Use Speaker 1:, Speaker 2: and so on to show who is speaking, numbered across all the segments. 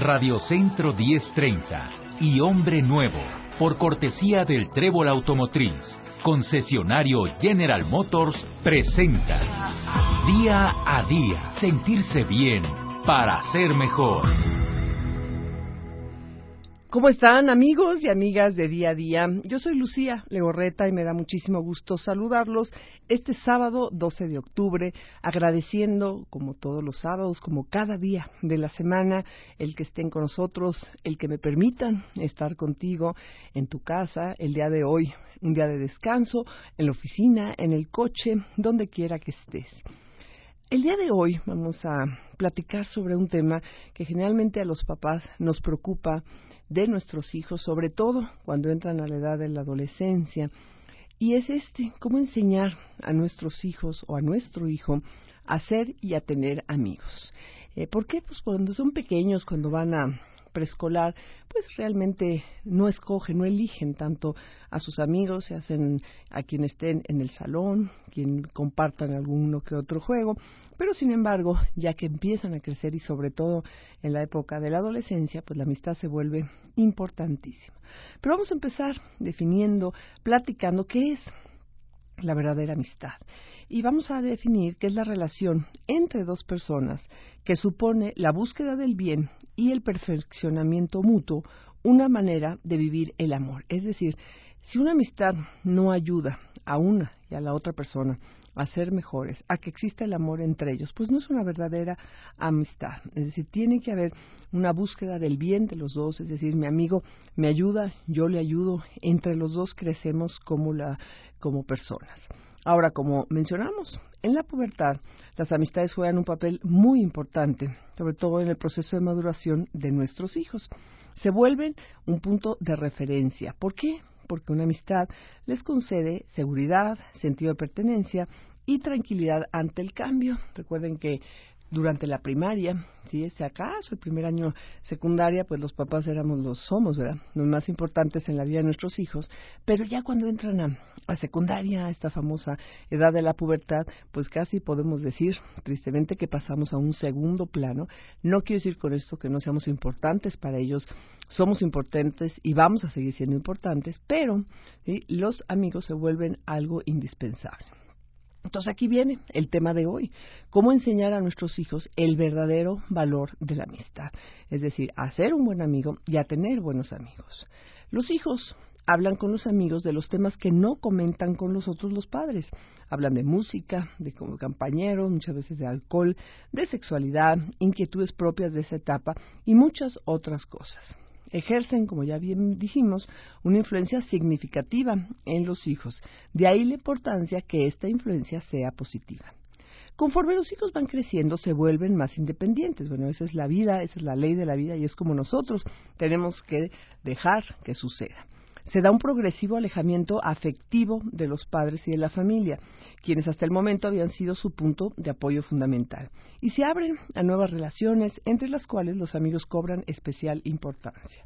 Speaker 1: Radio Centro 1030 y Hombre Nuevo, por cortesía del Trébol Automotriz, concesionario General Motors, presenta Día a Día, sentirse bien para ser mejor.
Speaker 2: ¿Cómo están, amigos y amigas de Día a Día? Yo soy Lucía Legorreta y me da muchísimo gusto saludarlos este sábado 12 de octubre, agradeciendo, como todos los sábados, como cada día de la semana, el que estén con nosotros, el que me permitan estar contigo en tu casa el día de hoy, un día de descanso, en la oficina, en el coche, donde quiera que estés. El día de hoy vamos a platicar sobre un tema que generalmente a los papás nos preocupa de nuestros hijos, sobre todo cuando entran a la edad de la adolescencia, y es cómo enseñar a nuestros hijos o a nuestro hijo a ser y a tener amigos. ¿Por qué? Pues cuando son pequeños, cuando van a preescolar, pues realmente no escogen, no eligen tanto a sus amigos, se hacen a quien estén en el salón, quien compartan alguno que otro juego, pero sin embargo, ya que empiezan a crecer y sobre todo en la época de la adolescencia, pues la amistad se vuelve importantísima. Pero vamos a empezar definiendo, platicando qué es la verdadera amistad. Y vamos a definir qué es la relación entre dos personas que supone la búsqueda del bien y el perfeccionamiento mutuo, una manera de vivir el amor. Es decir, si una amistad no ayuda a una y a la otra persona a ser mejores, a que exista el amor entre ellos, pues no es una verdadera amistad. Es decir, tiene que haber una búsqueda del bien de los dos, es decir, mi amigo me ayuda, yo le ayudo, entre los dos crecemos como personas. Ahora, como mencionamos, en la pubertad las amistades juegan un papel muy importante, sobre todo en el proceso de maduración de nuestros hijos. Se vuelven un punto de referencia. ¿Por qué? Porque una amistad les concede seguridad, sentido de pertenencia y tranquilidad ante el cambio. Recuerden que durante la primaria, si acaso el primer año secundaria, pues los papás somos, ¿verdad?, los más importantes en la vida de nuestros hijos, pero ya cuando entran a secundaria, a esta famosa edad de la pubertad, pues casi podemos decir, tristemente, que pasamos a un segundo plano. No quiero decir con esto que no seamos importantes para ellos, somos importantes y vamos a seguir siendo importantes, pero ¿sí?, los amigos se vuelven algo indispensable. Entonces aquí viene el tema de hoy, cómo enseñar a nuestros hijos el verdadero valor de la amistad, es decir, a ser un buen amigo y a tener buenos amigos. Los hijos hablan con los amigos de los temas que no comentan con los padres. Hablan de música, de como compañeros, muchas veces de alcohol, de sexualidad, inquietudes propias de esa etapa y muchas otras cosas. Ejercen, como ya bien dijimos, una influencia significativa en los hijos. De ahí la importancia que esta influencia sea positiva. Conforme los hijos van creciendo, se vuelven más independientes. Bueno, esa es la vida, esa es la ley de la vida y es como nosotros tenemos que dejar que suceda. Se da un progresivo alejamiento afectivo de los padres y de la familia, quienes hasta el momento habían sido su punto de apoyo fundamental, y se abren a nuevas relaciones, entre las cuales los amigos cobran especial importancia.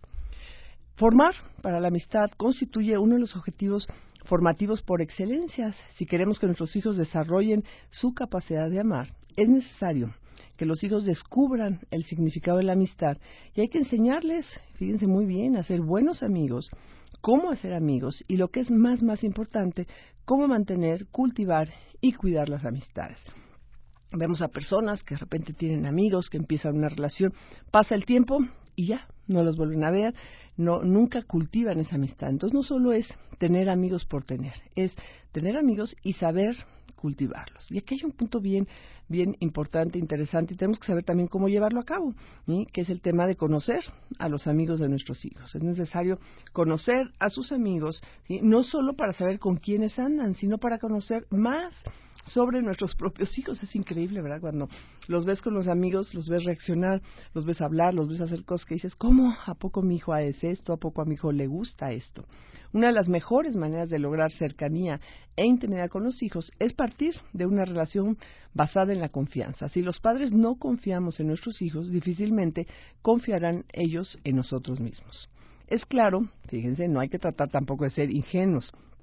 Speaker 2: Formar para la amistad constituye uno de los objetivos formativos por excelencia. Si queremos que nuestros hijos desarrollen su capacidad de amar, es necesario que los hijos descubran el significado de la amistad y hay que enseñarles, fíjense muy bien, a ser buenos amigos, cómo hacer amigos y lo que es más importante, cómo mantener, cultivar y cuidar las amistades. Vemos a personas que de repente tienen amigos, que empiezan una relación, pasa el tiempo y ya, no los vuelven a ver, nunca cultivan esa amistad. Entonces no solo es tener amigos por tener, es tener amigos y saber cultivarlos. Y aquí hay un punto bien importante, interesante, y tenemos que saber también cómo llevarlo a cabo, ¿sí?, que es el tema de conocer a los amigos de nuestros hijos. Es necesario conocer a sus amigos, ¿sí?, no solo para saber con quiénes andan, sino para conocer más sobre nuestros propios hijos. Es increíble, ¿verdad? Cuando los ves con los amigos, los ves reaccionar, los ves hablar, los ves hacer cosas que dices, ¿cómo? ¿A poco mi hijo hace esto? ¿A poco a mi hijo le gusta esto? Una de las mejores maneras de lograr cercanía e intimidad con los hijos es partir de una relación basada en la confianza. Si los padres no confiamos en nuestros hijos, difícilmente confiarán ellos en nosotros mismos. Es claro, fíjense, no hay que tratar tampoco de ser ingenuos.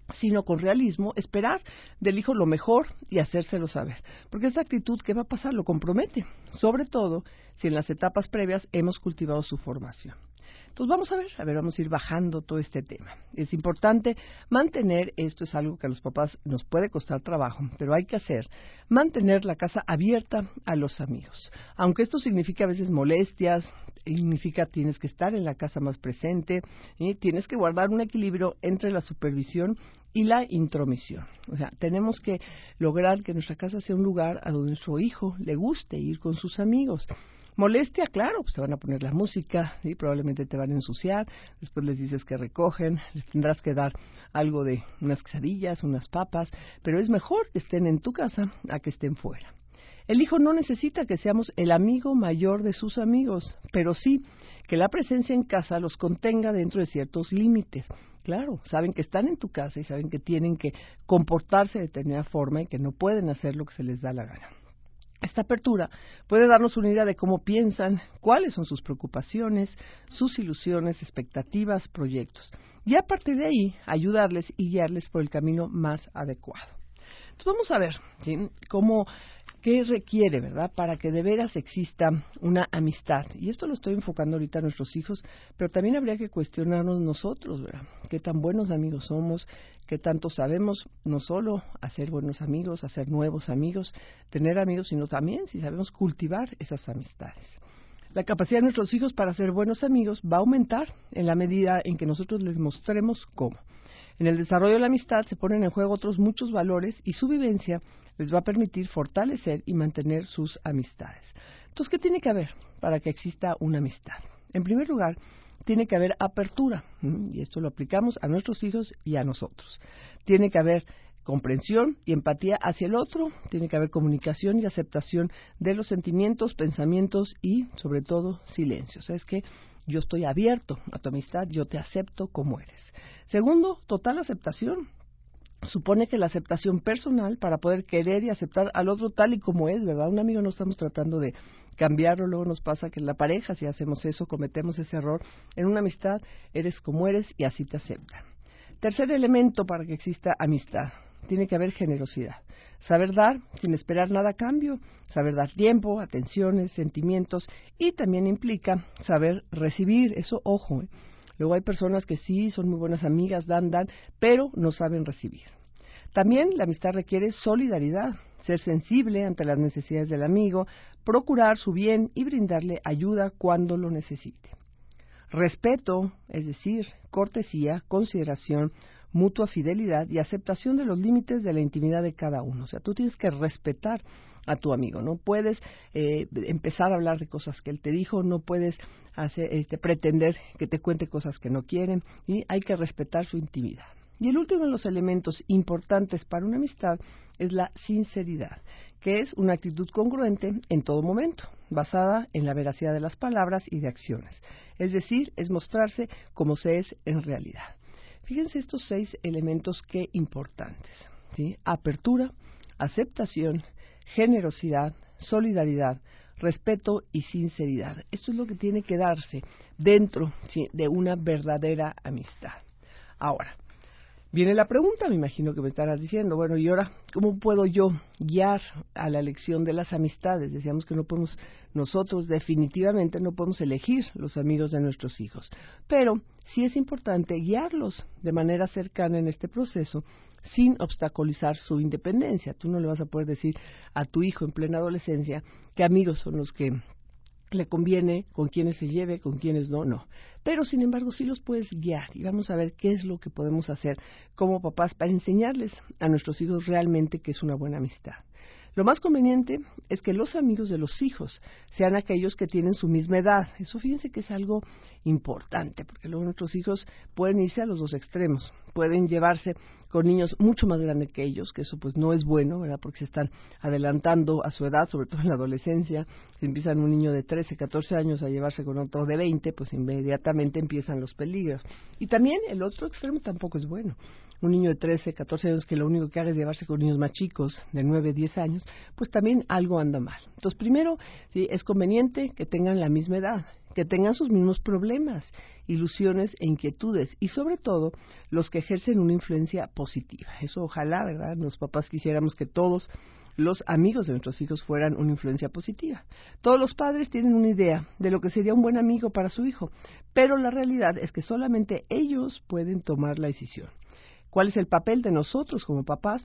Speaker 2: sino con realismo, esperar del hijo lo mejor y hacérselo saber. Porque esa actitud, ¿qué va a pasar? Lo compromete, sobre todo si en las etapas previas hemos cultivado su formación. Entonces vamos a ir bajando todo este tema. Es importante mantener, esto es algo que a los papás nos puede costar trabajo, pero hay que hacer, mantener la casa abierta a los amigos. Aunque esto significa a veces molestias, significa tienes que estar en la casa más presente, tienes que guardar un equilibrio entre la supervisión y la intromisión. O sea, tenemos que lograr que nuestra casa sea un lugar a donde nuestro hijo le guste ir con sus amigos. Molestia, claro, pues te van a poner la música, ¿sí? Probablemente te van a ensuciar, después les dices que recogen, les tendrás que dar algo de unas quesadillas, unas papas, pero es mejor que estén en tu casa a que estén fuera. El hijo no necesita que seamos el amigo mayor de sus amigos, pero sí que la presencia en casa los contenga dentro de ciertos límites. Claro, saben que están en tu casa y saben que tienen que comportarse de determinada forma y que no pueden hacer lo que se les da la gana. Esta apertura puede darnos una idea de cómo piensan, cuáles son sus preocupaciones, sus ilusiones, expectativas, proyectos, y a partir de ahí ayudarles y guiarles por el camino más adecuado. Entonces vamos a ver, ¿sí?, qué requiere, ¿verdad?, para que de veras exista una amistad. Y esto lo estoy enfocando ahorita a nuestros hijos, pero también habría que cuestionarnos nosotros, ¿verdad?, qué tan buenos amigos somos, qué tanto sabemos no solo hacer buenos amigos, hacer nuevos amigos, tener amigos, sino también si sabemos cultivar esas amistades. La capacidad de nuestros hijos para ser buenos amigos va a aumentar en la medida en que nosotros les mostremos cómo. En el desarrollo de la amistad se ponen en juego otros muchos valores y su vivencia les va a permitir fortalecer y mantener sus amistades. Entonces, ¿qué tiene que haber para que exista una amistad? En primer lugar, tiene que haber apertura, y esto lo aplicamos a nuestros hijos y a nosotros. Tiene que haber comprensión y empatía hacia el otro, tiene que haber comunicación y aceptación de los sentimientos, pensamientos y, sobre todo, silencio. ¿Sabes qué? Yo estoy abierto a tu amistad, yo te acepto como eres. Segundo, total aceptación. Supone que la aceptación personal para poder querer y aceptar al otro tal y como es, ¿verdad? Un amigo no estamos tratando de cambiarlo, luego nos pasa que en la pareja, si hacemos eso, cometemos ese error. En una amistad, eres como eres y así te aceptan. Tercer elemento para que exista amistad. Tiene que haber generosidad. Saber dar sin esperar nada a cambio, saber dar tiempo, atenciones, sentimientos, y también implica saber recibir. Eso, ojo, Luego hay personas que sí son muy buenas amigas, dan, pero no saben recibir. También la amistad requiere solidaridad, ser sensible ante las necesidades del amigo, procurar su bien y brindarle ayuda cuando lo necesite. Respeto, es decir, cortesía, consideración, mutua fidelidad y aceptación de los límites de la intimidad de cada uno. O sea, tú tienes que respetar a tu amigo, no puedes empezar a hablar de cosas que él te dijo, no puedes pretender que te cuente cosas que no quieren, y hay que respetar su intimidad. Y el último de los elementos importantes para una amistad es la sinceridad, que es una actitud congruente en todo momento, basada en la veracidad de las palabras y de acciones. Es decir, es mostrarse como se es en realidad. Fíjense estos 6 elementos qué importantes, ¿sí? Apertura, aceptación, generosidad, solidaridad, respeto y sinceridad. Esto es lo que tiene que darse dentro, ¿sí?, de una verdadera amistad. Ahora, viene la pregunta, me imagino que me estarás diciendo, bueno, ¿y ahora cómo puedo yo guiar a la elección de las amistades? Decíamos que nosotros definitivamente no podemos elegir los amigos de nuestros hijos, pero sí es importante guiarlos de manera cercana en este proceso sin obstaculizar su independencia. Tú no le vas a poder decir a tu hijo en plena adolescencia qué amigos son los que le conviene, con quienes se lleve, con quienes no. Pero, sin embargo, sí los puedes guiar y vamos a ver qué es lo que podemos hacer como papás para enseñarles a nuestros hijos realmente qué es una buena amistad. Lo más conveniente es que los amigos de los hijos sean aquellos que tienen su misma edad. Eso fíjense que es algo importante, porque luego nuestros hijos pueden irse a los dos extremos. Pueden llevarse con niños mucho más grandes que ellos, que eso pues no es bueno, ¿verdad?, porque se están adelantando a su edad, sobre todo en la adolescencia. Si empiezan un niño de 13, 14 años a llevarse con otro de 20, pues inmediatamente empiezan los peligros. Y también el otro extremo tampoco es bueno. Un niño de 13, 14 años que lo único que haga es llevarse con niños más chicos, de 9, 10 años, pues también algo anda mal. Entonces, primero, sí, es conveniente que tengan la misma edad, que tengan sus mismos problemas, ilusiones e inquietudes, y sobre todo los que ejercen una influencia positiva. Eso ojalá, ¿verdad? Los papás quisiéramos que todos los amigos de nuestros hijos fueran una influencia positiva. Todos los padres tienen una idea de lo que sería un buen amigo para su hijo, pero la realidad es que solamente ellos pueden tomar la decisión. ¿Cuál es el papel de nosotros como papás?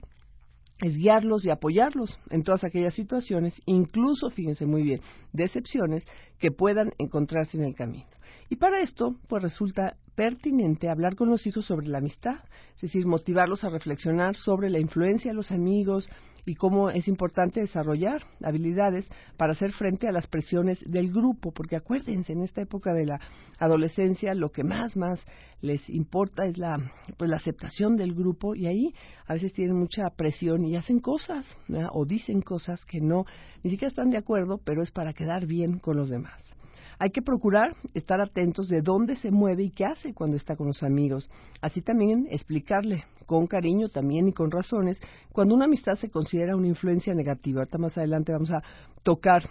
Speaker 2: Es guiarlos y apoyarlos en todas aquellas situaciones, incluso, fíjense muy bien, decepciones que puedan encontrarse en el camino. Y para esto, pues resulta pertinente hablar con los hijos sobre la amistad, es decir, motivarlos a reflexionar sobre la influencia de los amigos y cómo es importante desarrollar habilidades para hacer frente a las presiones del grupo, porque acuérdense, en esta época de la adolescencia lo que más les importa es la aceptación del grupo, y ahí a veces tienen mucha presión y hacen cosas, ¿verdad? O dicen cosas que ni siquiera están de acuerdo, pero es para quedar bien con los demás. Hay que procurar estar atentos de dónde se mueve y qué hace cuando está con los amigos. Así también explicarle con cariño también y con razones cuando una amistad se considera una influencia negativa. Ahorita más adelante vamos a tocar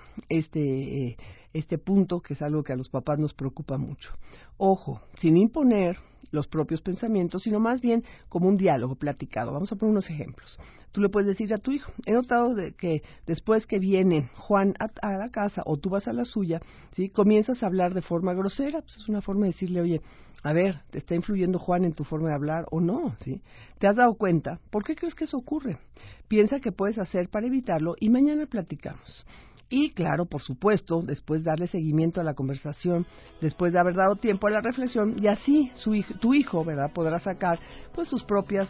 Speaker 2: este punto, que es algo que a los papás nos preocupa mucho. Ojo, sin imponer los propios pensamientos, sino más bien como un diálogo platicado. Vamos a poner unos ejemplos. Tú le puedes decir a tu hijo, he notado que después que viene Juan a la casa o tú vas a la suya, ¿sí?, comienzas a hablar de forma grosera. Pues es una forma de decirle, oye, a ver, ¿te está influyendo Juan en tu forma de hablar o no? ¿Sí? ¿Te has dado cuenta? ¿Por qué crees que eso ocurre? Piensa qué puedes hacer para evitarlo y mañana platicamos. Y claro, por supuesto, después darle seguimiento a la conversación, después de haber dado tiempo a la reflexión, y así tu hijo, ¿verdad?, podrá sacar pues sus propias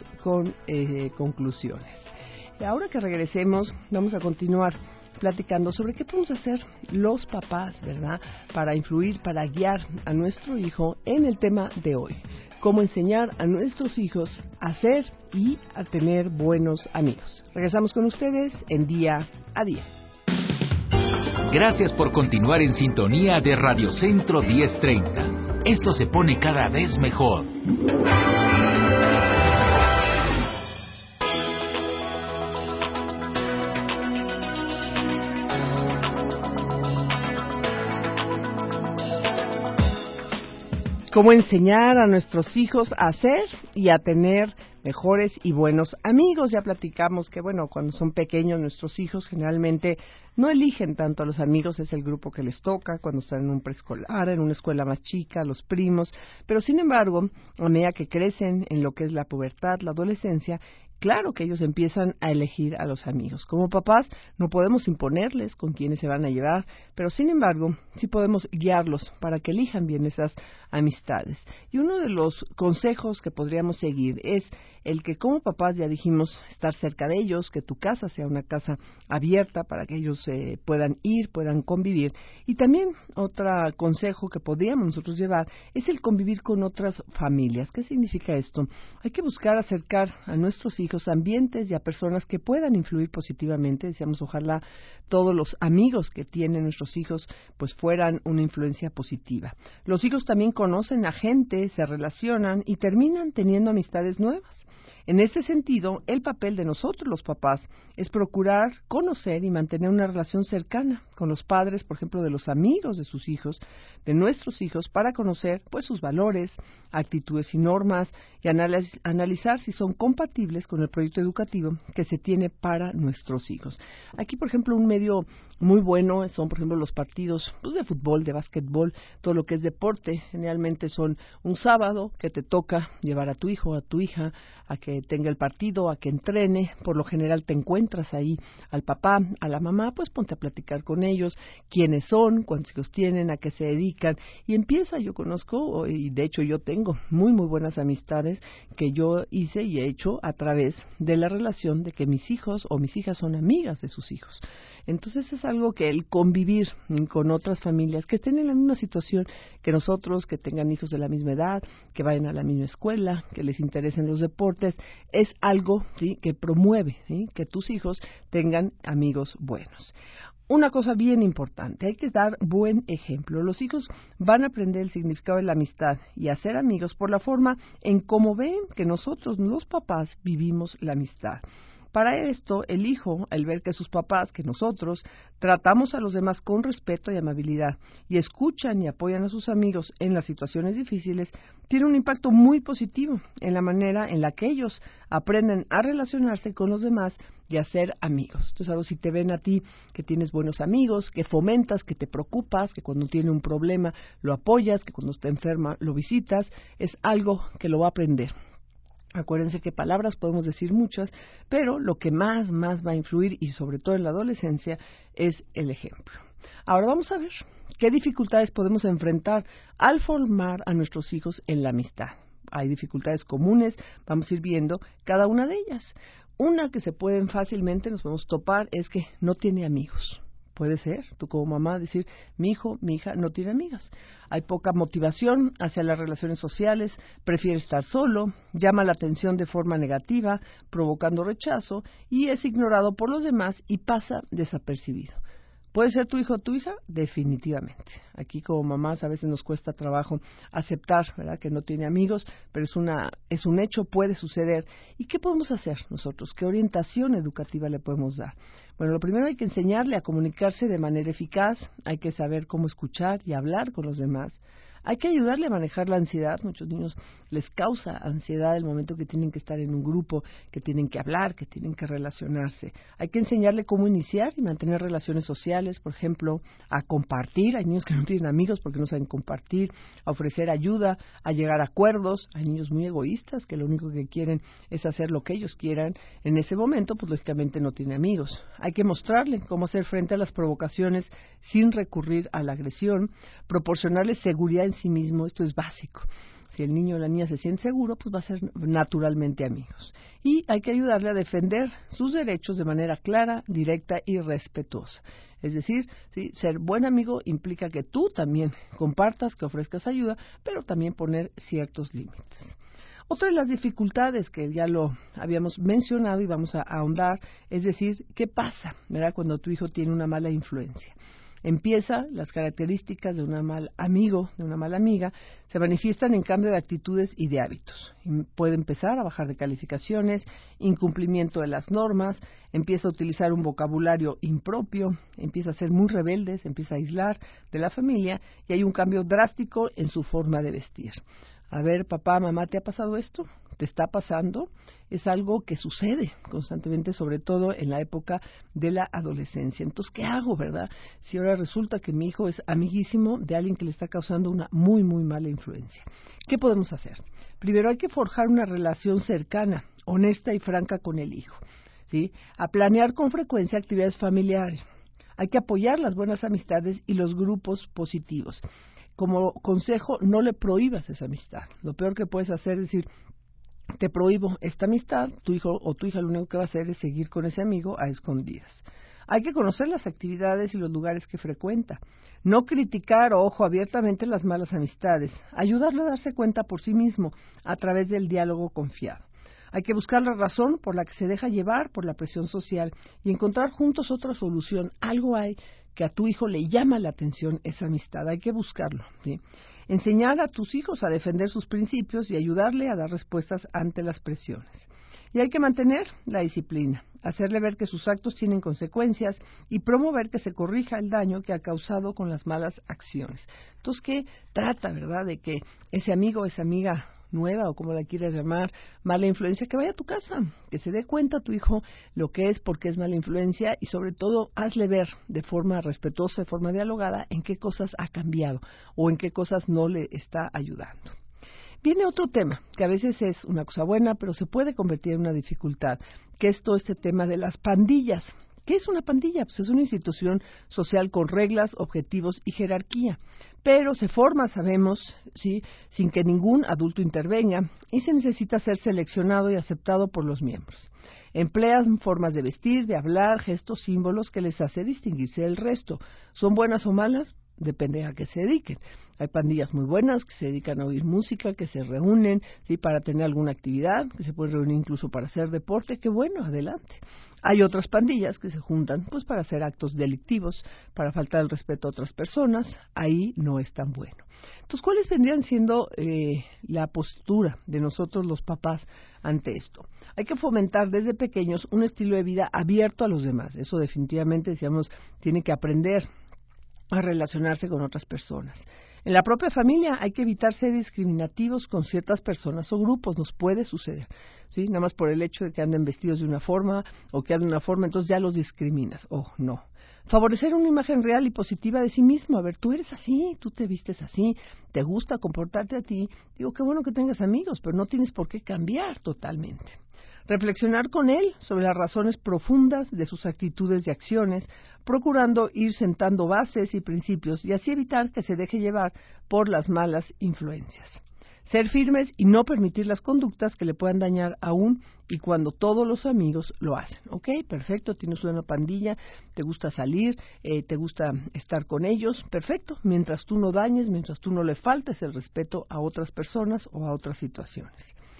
Speaker 2: conclusiones. Y ahora que regresemos, vamos a continuar platicando sobre qué podemos hacer los papás, ¿verdad?, para influir, para guiar a nuestro hijo en el tema de hoy. Cómo enseñar a nuestros hijos a ser y a tener buenos amigos. Regresamos con ustedes en Día a Día.
Speaker 1: Gracias por continuar en sintonía de Radio Centro 1030. Esto se pone cada vez mejor.
Speaker 2: Cómo enseñar a nuestros hijos a ser y a tener mejores y buenos amigos. Ya platicamos que, bueno, cuando son pequeños nuestros hijos generalmente no eligen tanto a los amigos, es el grupo que les toca cuando están en un preescolar, en una escuela más chica, los primos, pero sin embargo, a medida que crecen en lo que es la pubertad, la adolescencia, claro que ellos empiezan a elegir a los amigos. Como papás no podemos imponerles con quiénes se van a llevar, pero sin embargo sí podemos guiarlos para que elijan bien esas amistades. Y uno de los consejos que podríamos seguir es el que como papás, ya dijimos, estar cerca de ellos, que tu casa sea una casa abierta para que ellos puedan ir, puedan convivir. Y también otro consejo que podríamos nosotros llevar es el convivir con otras familias. ¿Qué significa esto? Hay que buscar acercar a nuestros hijos a ambientes y a personas que puedan influir positivamente. Decíamos, ojalá todos los amigos que tienen nuestros hijos pues fueran una influencia positiva. Los hijos también conocen a gente, se relacionan y terminan teniendo amistades nuevas. En este sentido, el papel de nosotros los papás es procurar conocer y mantener una relación cercana con los padres, por ejemplo, de los amigos de sus hijos, de nuestros hijos, para conocer pues sus valores, actitudes y normas y analizar si son compatibles con el proyecto educativo que se tiene para nuestros hijos. Aquí, por ejemplo, un medio muy bueno son, por ejemplo, los partidos pues, de fútbol, de básquetbol, todo lo que es deporte. Generalmente son un sábado que te toca llevar a tu hijo o a tu hija a que tenga el partido, a que entrene. Por lo general te encuentras ahí al papá, a la mamá, pues ponte a platicar con ellos, quiénes son, cuántos hijos tienen, a qué se dedican, y empieza. Yo conozco, y de hecho yo tengo muy buenas amistades que yo hice y he hecho a través de la relación de que mis hijos o mis hijas son amigas de sus hijos. Entonces es algo que el convivir con otras familias que estén en la misma situación que nosotros, que tengan hijos de la misma edad, que vayan a la misma escuela, que les interesen los deportes, es algo, ¿sí?, que promueve, ¿sí?, que tus hijos tengan amigos buenos. Una cosa bien importante, hay que dar buen ejemplo. Los hijos van a aprender el significado de la amistad y a ser amigos por la forma en cómo ven que nosotros, los papás, vivimos la amistad. Para esto, el hijo, al ver que sus papás, que nosotros, tratamos a los demás con respeto y amabilidad y escuchan y apoyan a sus amigos en las situaciones difíciles, tiene un impacto muy positivo en la manera en la que ellos aprenden a relacionarse con los demás y a ser amigos. Entonces, si te ven a ti que tienes buenos amigos, que fomentas, que te preocupas, que cuando tiene un problema lo apoyas, que cuando está enferma lo visitas, es algo que lo va a aprender. Acuérdense que palabras podemos decir muchas, pero lo que más va a influir, y sobre todo en la adolescencia, es el ejemplo. Ahora vamos a ver qué dificultades podemos enfrentar al formar a nuestros hijos en la amistad. Hay dificultades comunes, vamos a ir viendo cada una de ellas. Una que se pueden fácilmente, nos podemos topar, es que no tiene amigos. Puede ser, tú como mamá decir, mi hijo, mi hija no tiene amigas. Hay poca motivación hacia las relaciones sociales, prefiere estar solo, llama la atención de forma negativa, provocando rechazo, y es ignorado por los demás y pasa desapercibido. ¿Puede ser tu hijo o tu hija? Definitivamente. Aquí como mamás a veces nos cuesta trabajo aceptar, ¿verdad?, que no tiene amigos, pero es un hecho, puede suceder. ¿Y qué podemos hacer nosotros? ¿Qué orientación educativa le podemos dar? Bueno, lo primero, hay que enseñarle a comunicarse de manera eficaz, hay que saber cómo escuchar y hablar con los demás. Hay que ayudarle a manejar la ansiedad. Muchos niños les causa ansiedad el momento que tienen que estar en un grupo, que tienen que hablar, que tienen que relacionarse. Hay que enseñarle cómo iniciar y mantener relaciones sociales, por ejemplo, a compartir. Hay niños que no tienen amigos porque no saben compartir, a ofrecer ayuda, a llegar a acuerdos. Hay niños muy egoístas que lo único que quieren es hacer lo que ellos quieran. En ese momento, pues lógicamente no tiene amigos. Hay que mostrarle cómo hacer frente a las provocaciones sin recurrir a la agresión, proporcionarle seguridad en sí mismo. Esto es básico. Si el niño o la niña se siente seguro, pues va a ser naturalmente amigos. Y hay que ayudarle a defender sus derechos de manera clara, directa y respetuosa. Es decir, ¿sí?, ser buen amigo implica que tú también compartas, que ofrezcas ayuda, pero también poner ciertos límites. Otra de las dificultades que ya lo habíamos mencionado y vamos a ahondar, es decir, ¿qué pasa, verdad?, cuando tu hijo tiene una mala influencia? Empieza, las características de un mal amigo, de una mala amiga, se manifiestan en cambio de actitudes y de hábitos. Puede empezar a bajar de calificaciones, incumplimiento de las normas, empieza a utilizar un vocabulario impropio, empieza a ser muy rebelde, se empieza a aislar de la familia y hay un cambio drástico en su forma de vestir. A ver, papá, mamá, ¿te ha pasado esto? ¿Te está pasando? Es algo que sucede constantemente, sobre todo en la época de la adolescencia. Entonces, ¿qué hago, verdad? Si ahora resulta que mi hijo es amiguísimo de alguien que le está causando una muy mala influencia. ¿Qué podemos hacer? Primero, hay que forjar una relación cercana, honesta y franca con el hijo, ¿sí? A planear con frecuencia actividades familiares. Hay que apoyar las buenas amistades y los grupos positivos. Como consejo, no le prohíbas esa amistad. Lo peor que puedes hacer es decir, te prohíbo esta amistad, tu hijo o tu hija lo único que va a hacer es seguir con ese amigo a escondidas. Hay que conocer las actividades y los lugares que frecuenta. No criticar, ojo, abiertamente las malas amistades. Ayudarlo a darse cuenta por sí mismo a través del diálogo confiado. Hay que buscar la razón por la que se deja llevar por la presión social y encontrar juntos otra solución. Algo hay que a tu hijo le llama la atención esa amistad. Hay que buscarlo, ¿sí? Enseñar a tus hijos a defender sus principios y ayudarle a dar respuestas ante las presiones. Y hay que mantener la disciplina, hacerle ver que sus actos tienen consecuencias y promover que se corrija el daño que ha causado con las malas acciones. Entonces, ¿qué trata, verdad?, de que ese amigo o esa amiga nueva o como la quieras llamar, mala influencia, que vaya a tu casa, que se dé cuenta tu hijo lo que es, por qué es mala influencia y sobre todo hazle ver de forma respetuosa, de forma dialogada, en qué cosas ha cambiado o en qué cosas no le está ayudando. Viene otro tema, que a veces es una cosa buena, pero se puede convertir en una dificultad, que es todo este tema de las pandillas. ¿Qué es una pandilla? Pues es una institución social con reglas, objetivos y jerarquía, pero se forma, sabemos, ¿sí?, sin que ningún adulto intervenga y se necesita ser seleccionado y aceptado por los miembros. Emplean formas de vestir, de hablar, gestos, símbolos que les hace distinguirse del resto. ¿Son buenas o malas? depende a qué se dediquen. Hay pandillas muy buenas que se dedican a oír música, que se reúnen, ¿sí?, para tener alguna actividad, que se pueden reunir incluso para hacer deporte, que bueno, adelante. Hay otras pandillas que se juntan pues para hacer actos delictivos, para faltar el respeto a otras personas, ahí no es tan bueno. Entonces, ¿cuáles vendrían siendo la postura de nosotros los papás ante esto? Hay que fomentar desde pequeños un estilo de vida abierto a los demás. Eso definitivamente, decíamos, tiene que aprender a relacionarse con otras personas. En la propia familia hay que evitar ser discriminativos con ciertas personas o grupos, nos puede suceder, ¿sí? Nada más por el hecho de que anden vestidos de una forma o que anden de una forma, entonces ya los discriminas. Oh, no. Favorecer una imagen real y positiva de sí mismo. A ver, tú eres así, tú te vistes así, te gusta comportarte a ti. Digo, qué bueno que tengas amigos, pero no tienes por qué cambiar totalmente. Reflexionar con él sobre las razones profundas de sus actitudes y acciones, procurando ir sentando bases y principios y así evitar que se deje llevar por las malas influencias. Ser firmes y no permitir las conductas que le puedan dañar aún y cuando todos los amigos lo hacen. Ok, perfecto, tienes una pandilla, te gusta salir, te gusta estar con ellos, perfecto, mientras tú no dañes, mientras tú no le faltes el respeto a otras personas o a otras situaciones.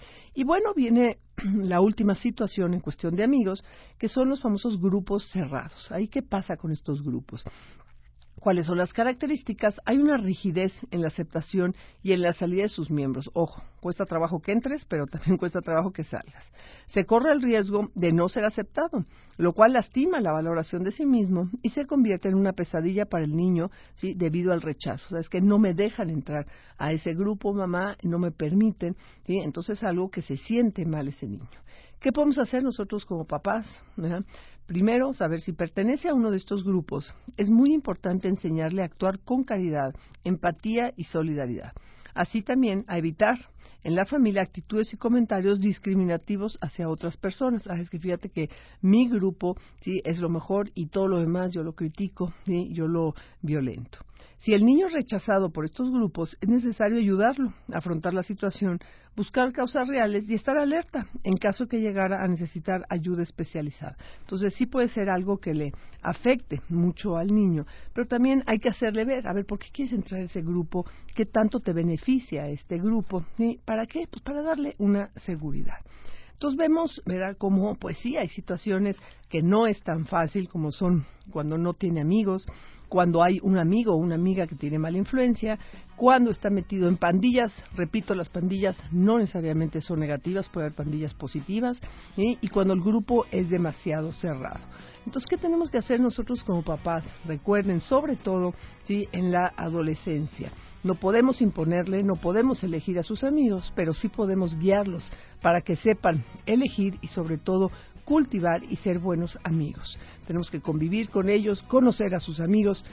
Speaker 2: Y bueno, viene la última situación en cuestión de amigos, que son los famosos grupos cerrados. ¿Ahí qué pasa con estos grupos? ¿Cuáles son las características? Hay una rigidez en la aceptación y en la salida de sus miembros. Ojo, cuesta trabajo que entres, pero también cuesta trabajo que salgas. Se corre el riesgo de no ser aceptado, lo cual lastima la valoración de sí mismo y se convierte en una pesadilla para el niño, ¿sí?, debido al rechazo. O sea, es que no me dejan entrar a ese grupo, mamá, no me permiten, ¿sí? Entonces es algo que se siente mal ese niño. ¿Qué podemos hacer nosotros como papás? ¿Verdad? Primero, saber si pertenece a uno de estos grupos. Es muy importante enseñarle a actuar con caridad, empatía y solidaridad. Así también a evitar en la familia actitudes y comentarios discriminativos hacia otras personas. Es que fíjate que mi grupo, sí, es lo mejor y todo lo demás yo lo critico, ¿sí?, yo lo violento. Si el niño es rechazado por estos grupos, es necesario ayudarlo a afrontar la situación, buscar causas reales y estar alerta en caso que llegara a necesitar ayuda especializada. Entonces sí puede ser algo que le afecte mucho al niño, pero también hay que hacerle ver, a ver, ¿por qué quieres entrar a ese grupo? ¿Qué tanto te beneficia este grupo? ¿Sí? ¿Para qué? Pues para darle una seguridad. Entonces vemos, ¿verdad?, cómo pues sí hay situaciones que no es tan fácil como son cuando no tiene amigos, cuando hay un amigo o una amiga que tiene mala influencia, cuando está metido en pandillas. Repito, las pandillas no necesariamente son negativas, puede haber pandillas positivas, ¿sí?, y cuando el grupo es demasiado cerrado. Entonces, ¿qué tenemos que hacer nosotros como papás? Recuerden, sobre todo, ¿sí?, en la adolescencia. No podemos imponerle, no podemos elegir a sus amigos, pero sí podemos guiarlos para que sepan elegir y sobre todo cultivar y ser buenos amigos. Tenemos que convivir con ellos, conocer a sus amigos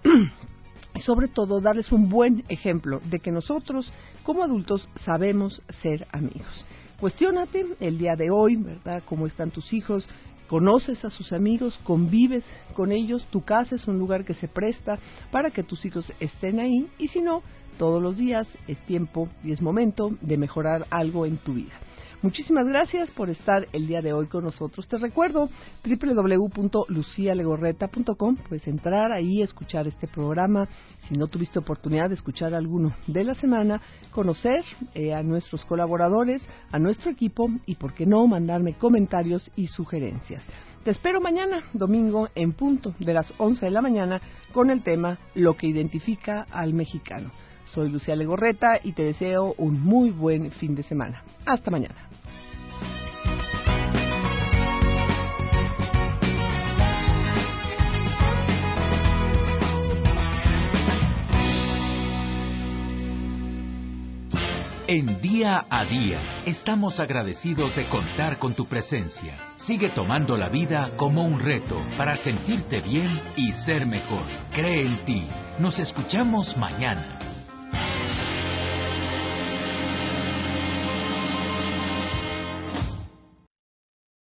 Speaker 2: y sobre todo darles un buen ejemplo de que nosotros como adultos sabemos ser amigos. Cuestiónate el día de hoy, ¿verdad?, cómo están tus hijos. Conoces a sus amigos, convives con ellos, tu casa es un lugar que se presta para que tus hijos estén ahí y si no, todos los días es tiempo y es momento de mejorar algo en tu vida. Muchísimas gracias por estar el día de hoy con nosotros. Te recuerdo www.lucialegorreta.com. Puedes entrar ahí, escuchar este programa. Si no tuviste oportunidad de escuchar alguno de la semana, conocer a nuestros colaboradores, a nuestro equipo y, por qué no, mandarme comentarios y sugerencias. Te espero mañana, domingo, en punto de las 11 de la mañana, con el tema Lo que identifica al mexicano. Soy Lucía Legorreta y te deseo un muy buen fin de semana. Hasta mañana.
Speaker 1: En Día a Día, estamos agradecidos de contar con tu presencia. Sigue tomando la vida como un reto para sentirte bien y ser mejor. Cree en ti. Nos escuchamos mañana.